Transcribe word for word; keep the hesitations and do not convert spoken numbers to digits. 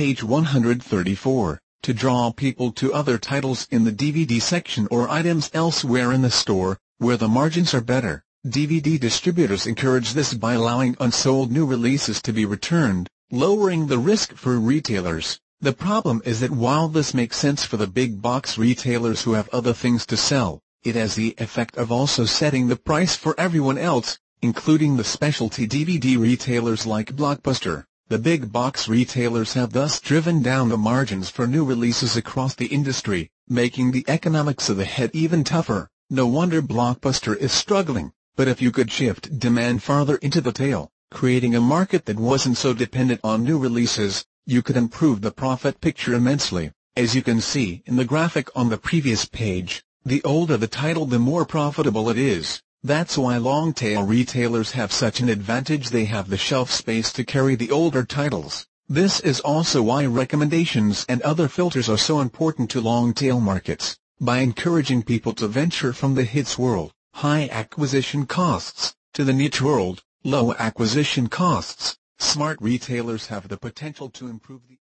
page one hundred thirty-four, to draw people to other titles in the D V D section or items elsewhere in the store, where the margins are better. D V D distributors encourage this by allowing unsold new releases to be returned, lowering the risk for retailers. The problem is that while this makes sense for the big box retailers who have other things to sell, it has the effect of also setting the price for everyone else, including the specialty D V D retailers like Blockbuster. The big box retailers have thus driven down the margins for new releases across the industry, making the economics of the hit even tougher. No wonder Blockbuster is struggling. But if you could shift demand farther into the tail, creating a market that wasn't so dependent on new releases, you could improve the profit picture immensely. As you can see in the graphic on the previous page, the older the title, the more profitable it is. That's why long-tail retailers have such an advantage. They have the shelf space to carry the older titles. This is also why recommendations and other filters are so important to long-tail markets. By encouraging people to venture from the hits world, high acquisition costs, to the niche world, low acquisition costs, smart retailers have the potential to improve the